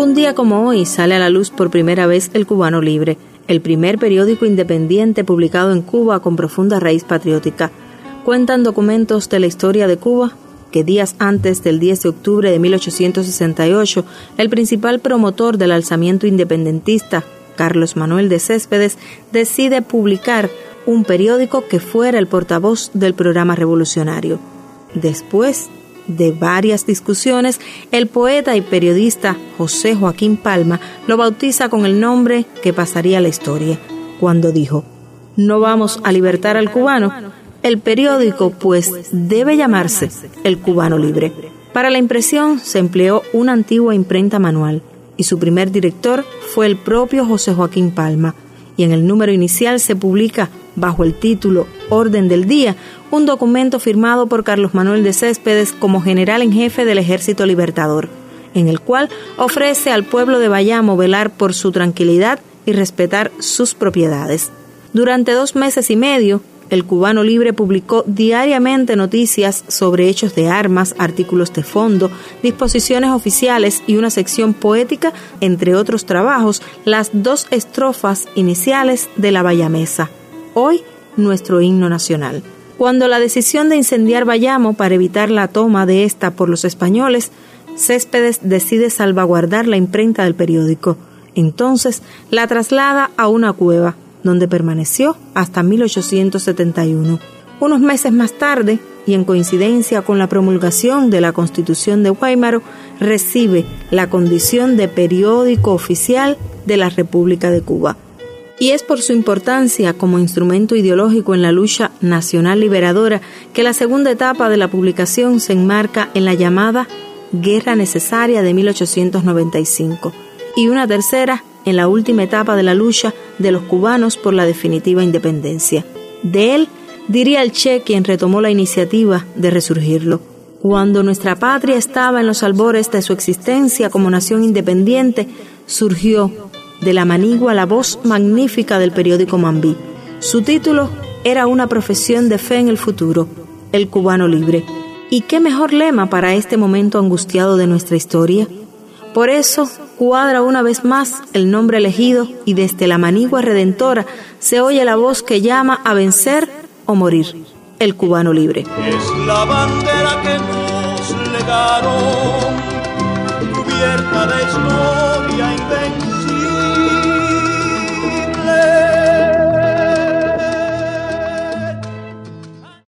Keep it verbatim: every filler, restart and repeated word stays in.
Un día como hoy sale a la luz por primera vez El Cubano Libre, el primer periódico independiente publicado en Cuba con profunda raíz patriótica. Cuentan documentos de la historia de Cuba que días antes del diez de octubre de mil ochocientos sesenta y ocho, el principal promotor del alzamiento independentista, Carlos Manuel de Céspedes, decide publicar un periódico que fuera el portavoz del programa revolucionario. Después de varias discusiones, el poeta y periodista José Joaquín Palma lo bautiza con el nombre que pasaría a la historia, cuando dijo: "No vamos a libertar al cubano, el periódico pues debe llamarse El Cubano Libre". Para la impresión se empleó una antigua imprenta manual y su primer director fue el propio José Joaquín Palma, y en el número inicial se publica, bajo el título Orden del Día, un documento firmado por Carlos Manuel de Céspedes como general en jefe del Ejército Libertador, en el cual ofrece al pueblo de Bayamo velar por su tranquilidad y respetar sus propiedades. Durante dos meses y medio, El Cubano Libre publicó diariamente noticias sobre hechos de armas, artículos de fondo, disposiciones oficiales y una sección poética, entre otros trabajos, las dos estrofas iniciales de La Bayamesa, hoy nuestro himno nacional. Cuando la decisión de incendiar Bayamo para evitar la toma de esta por los españoles, Céspedes decide salvaguardar la imprenta del periódico. Entonces la traslada a una cueva, donde permaneció hasta mil ochocientos setenta y uno. Unos meses más tarde, y en coincidencia con la promulgación de la Constitución de Guaymaro, recibe la condición de periódico oficial de la República de Cuba. Y es por su importancia como instrumento ideológico en la lucha nacional liberadora que la segunda etapa de la publicación se enmarca en la llamada Guerra Necesaria de mil ochocientos noventa y cinco, y una tercera en la última etapa de la lucha de los cubanos por la definitiva independencia. De él diría el Che, quien retomó la iniciativa de resurgirlo: "Cuando nuestra patria estaba en los albores de su existencia como nación independiente, surgió de la manigua la voz magnífica del periódico Mambí. Su título era una profesión de fe en el futuro, El Cubano Libre. ¿Y qué mejor lema para este momento angustiado de nuestra historia? Por eso cuadra una vez más el nombre elegido y desde la manigua redentora se oye la voz que llama a vencer o morir: El Cubano Libre". Es la bandera que nos legaron, cubierta de historia inventada.